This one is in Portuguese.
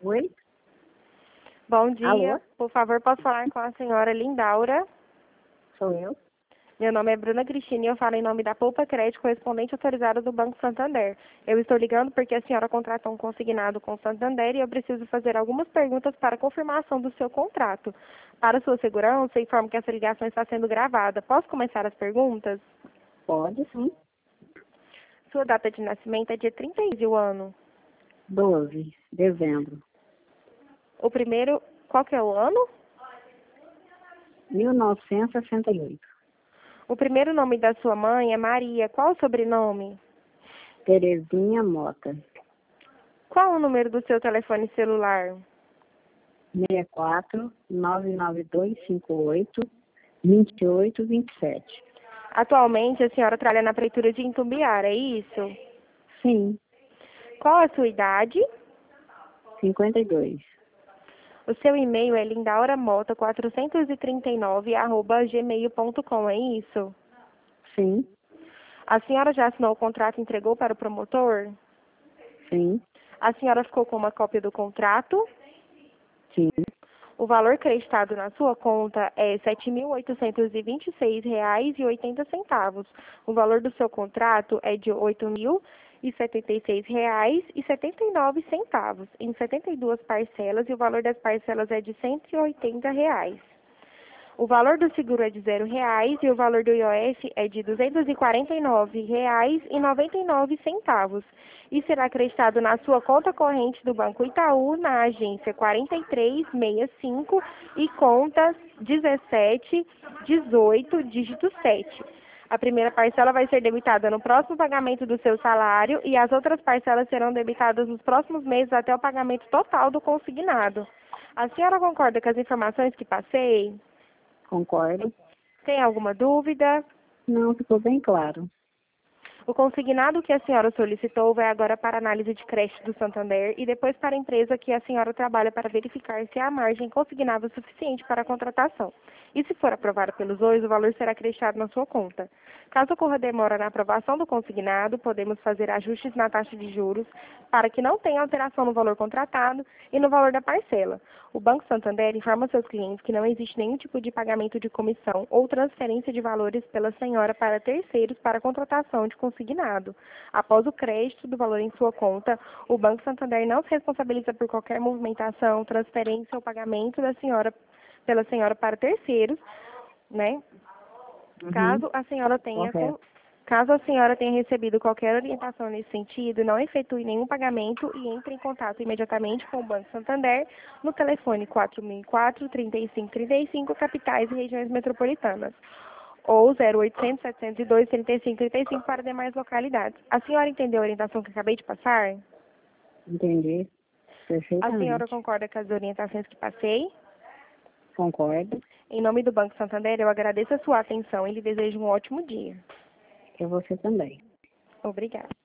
Oi? Bom dia, Alô? por favor, posso falar com a senhora Lindaura? Sou eu? Meu nome é Bruna Cristina e eu falo em nome da Poupa Crédito, correspondente autorizado do Banco Santander. Eu estou ligando porque a senhora contratou um consignado com o Santander e eu preciso fazer algumas perguntas para confirmação do seu contrato. Para sua segurança, informo que essa ligação está sendo gravada. Posso começar as perguntas? Pode, sim. Sua data de nascimento é dia 31 e o ano? 12 de dezembro. O primeiro, qual que é o ano? 1968. O primeiro nome da sua mãe é Maria. Qual o sobrenome? Terezinha Mota. Qual o número do seu telefone celular? 64 99258 2827. Atualmente, a senhora trabalha na prefeitura de Itumbiara, é isso? Sim, Qual a sua idade? 52. O seu e-mail é lindauramota439@gmail.com, é isso? Sim, A senhora já assinou o contrato e entregou para o promotor? sim, A senhora ficou com uma cópia do contrato? sim, O valor creditado na sua conta é R$ 7.826,80. O valor do seu contrato é de R$ 8.076,79, em 72 parcelas, e o valor das parcelas é de R$ 180. O valor do seguro é de R$ 0 e o valor do IOF é de R$ 249,99 e será acreditado na sua conta corrente do Banco Itaú na agência 4365 e conta 1718, dígito 7. A primeira parcela vai ser debitada no próximo pagamento do seu salário e as outras parcelas serão debitadas nos próximos meses até o pagamento total do consignado. A senhora concorda com as informações que passei? concordo. Tem alguma dúvida? Não, ficou bem claro. O consignado que a senhora solicitou vai agora para análise de crédito do Santander e depois para a empresa que a senhora trabalha para verificar se há margem consignável suficiente para a contratação. E se for aprovado pelos dois, o valor será acreditado na sua conta. Caso ocorra demora na aprovação do consignado, podemos fazer ajustes na taxa de juros para que não tenha alteração no valor contratado e no valor da parcela. O Banco Santander informa seus clientes que não existe nenhum tipo de pagamento de comissão ou transferência de valores pela senhora para terceiros para a contratação de consignado. Após o crédito do valor em sua conta, o Banco Santander não se responsabiliza por qualquer movimentação, transferência ou pagamento da senhora pela senhora para terceiros, né? Uhum, correto. Caso a senhora tenha recebido qualquer orientação nesse sentido, não efetue nenhum pagamento e entre em contato imediatamente com o Banco Santander no telefone 4004-3535, capitais e regiões metropolitanas, ou 0800 702 3535 para demais localidades. A senhora entendeu a orientação que acabei de passar? Entendi. A senhora Perfeitamente. concorda com as orientações que passei? Concordo. Em nome do Banco Santander, eu agradeço a sua atenção e lhe desejo um ótimo dia. Que você também. Obrigada.